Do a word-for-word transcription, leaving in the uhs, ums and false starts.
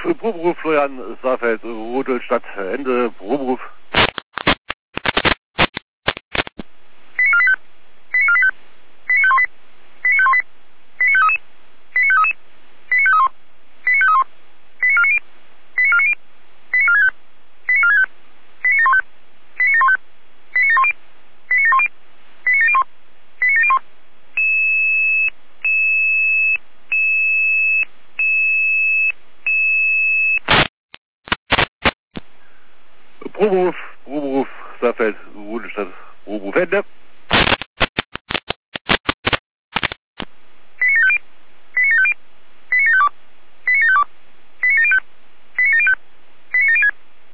Proberuf, Florian Saarfeld, Rudolstadt, Ende, Proberuf. Proberuf, Proberuf, Saarfeld, Rudolstadt, Proberuf, Ende.